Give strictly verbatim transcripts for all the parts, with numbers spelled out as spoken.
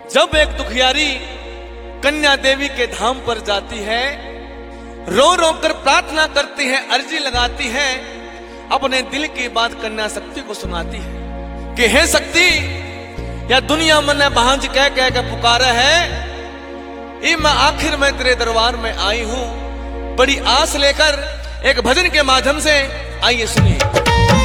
जब एक दुखियारी कन्या देवी के धाम पर जाती है, रो रो कर प्रार्थना करती है, अर्जी लगाती है, अपने दिल की बात कन्या शक्ति को सुनाती है कि हे शक्ति, या दुनिया मने भांज कह कह के पुकारा है, ये मैं आखिर में तेरे दरबार में आई हूं, बड़ी आस लेकर एक भजन के माध्यम से। आइए सुनिए।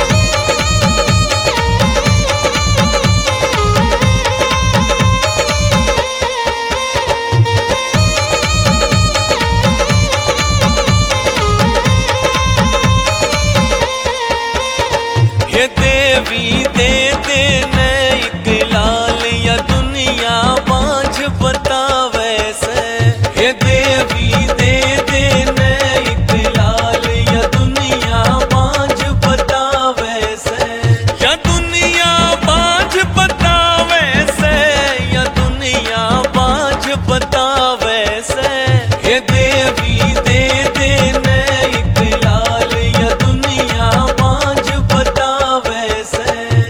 ये देवी दे दे एक लाल, या दुनिया बांझ बतावे से। ये देवी दे दे एक लाल, या दुनिया बांझ बतावे से। या दुनिया बांझ बतावे से, या दुनिया बांझ बतावे से। ये देवी दे दे एक लाल, या दुनिया बांझ बतावे से।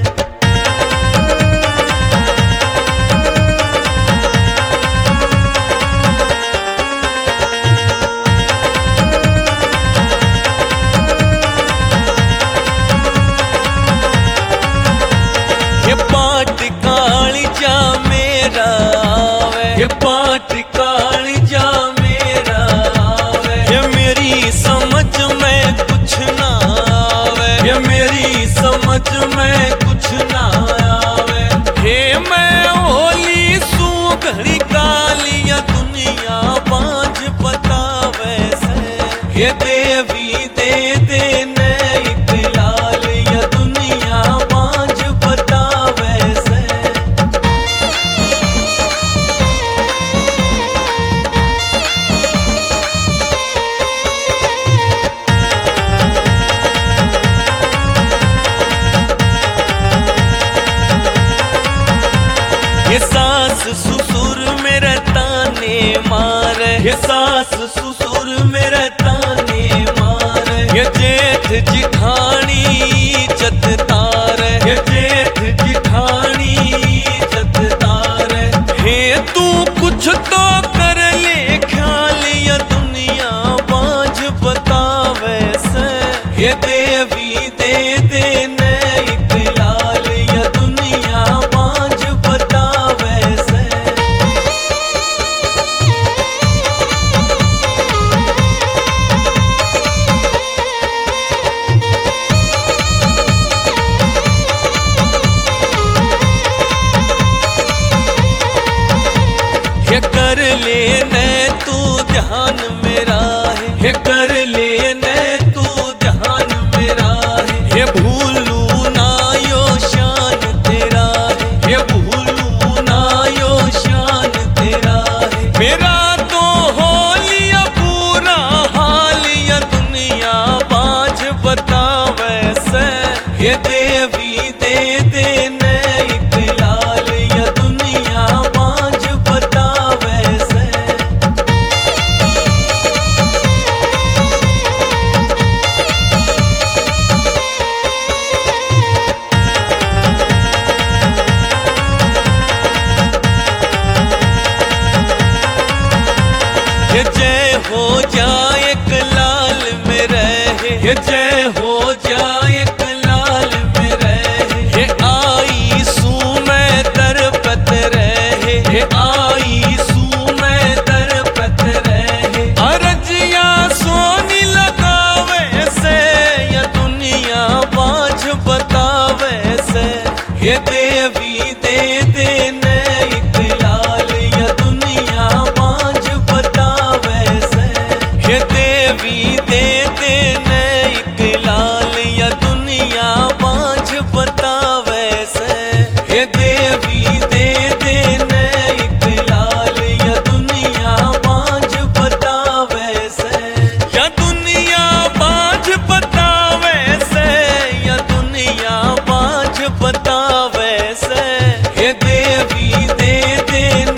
ये पाट काली जा मेरा आवे, ये पाट काली जा मेरा आवे। ये मेरी समझ में कुछ ना आवे, ये मेरी समझ में कुछ ना आवे। हे मैं होली सू घड़ी काली, या दुनिया बांझ बतावे से। ये देवी दे दे एक लाल, या दुनिया बांझ बतावे से। ये सास ससुर मेरे ताने मारे, ये सास ससुर मेरे ताने मारे। ये जेठ जिठानी इज्जत तारे, ये जेठ जिठानी इज्जत तारे। हे तू कुछ तो कर ले ख्याल, या दुनिया बांझ बतावे से। ये देवी दे दे एक लाल, या दुनिया बांझ बतावे से। ये कर लेने तू ध्यान मेरा है, ये कर लेने तू ध्यान मेरा है। ये भूलू ना यो शान तेरा है, ये भूलू ना यो शान तेरा है। मेरा तो हो लिया पूरा हाल, या दुनिया बांझ बतावे से। ये देवी दे दे एक लाल, या दुनिया बांझ बतावे से। ये जय हो जाए एक लाल में रहे, ये जय हो जाए एक लाल में रहे। ये आई सू में दरपत रहे, ये आई सू में दरपत रहे। अरजिया सोनी लगावे से, या दुनिया बांझ बतावे से। ये देवी दे दे एक लाल, या दुनिया बांझ बतावे से। ये देवी दे दे एक लाल, या दुनिया बांझ बतावे से। ये देवी दे दे एक लाल, या दुनिया बांझ बतावे से। या दुनिया बांझ बतावे से, या दुनिया बांझ बतावे से। ये देवी दे दे